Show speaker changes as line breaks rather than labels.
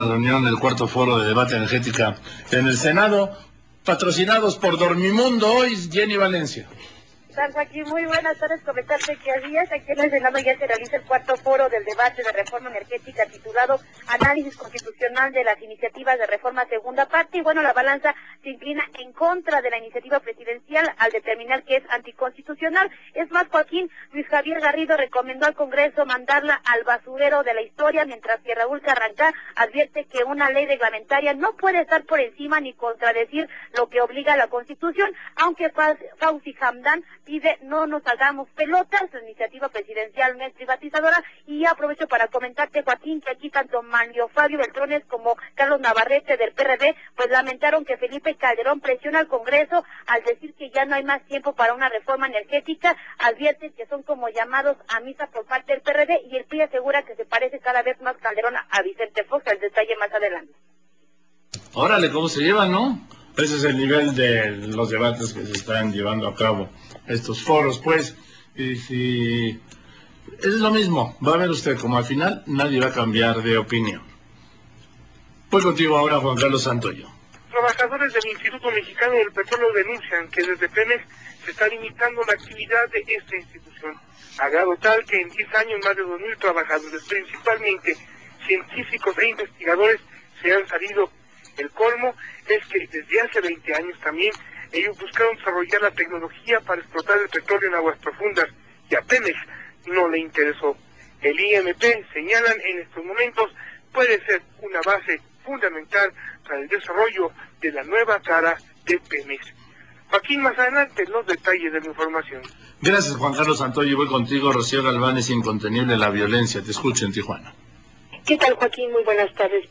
Reunión del cuarto foro de debate energética en el Senado, patrocinados por Dormimundo. Hoy Jenny Valencia.
San Joaquín, muy buenas tardes. Comentarte que aquí en el Senado ya se realiza el cuarto foro del debate de reforma energética titulado Análisis Constitucional de las Iniciativas de Reforma Segunda Parte. Y bueno, la balanza se inclina en contra de la iniciativa presidencial al determinar que es anticonstitucional. Es más, Joaquín, Luis Javier Garrido recomendó al Congreso mandarla al basurero de la historia, mientras que Raúl Carrancá advierte que una ley reglamentaria no puede estar por encima ni contradecir lo que obliga a la Constitución, aunque Fauzi Hamdan pide no nos hagamos pelotas, la iniciativa presidencial no es privatizadora. Y aprovecho para comentarte, Joaquín, que aquí tanto Mario Fabio Beltrones como Carlos Navarrete del PRD pues lamentaron que Felipe Calderón presiona al Congreso al decir que ya no hay más tiempo para una reforma energética. Advierten que son como llamados a misa por parte del PRD, y el PRI asegura que se parece cada vez más Calderón a Vicente Fox. El detalle más adelante.
Órale, ¿cómo se llevan, no? Ese es el nivel de los debates que se están llevando a cabo, estos foros, pues. Y si es lo mismo, va a ver usted, como al final nadie va a cambiar de opinión. Voy contigo ahora, Juan Carlos Santoyo.
Trabajadores del Instituto Mexicano del Petróleo denuncian que desde Pemex se está limitando la actividad de esta institución, a grado tal que en 10 años más de 2.000 trabajadores, principalmente científicos e investigadores, se han salido. El colmo es que desde hace 20 años también ellos buscaron desarrollar la tecnología para explotar el petróleo en aguas profundas, y a Pemex no le interesó. El IMP, señalan en estos momentos, puede ser una base fundamental para el desarrollo de la nueva cara de Pemex. Joaquín, más adelante los detalles de la información.
Gracias, Juan Carlos Santoyo. Voy contigo. Rocío Galván. Es incontenible la violencia. Te escucho en Tijuana.
¿Qué tal, Joaquín? Muy buenas tardes.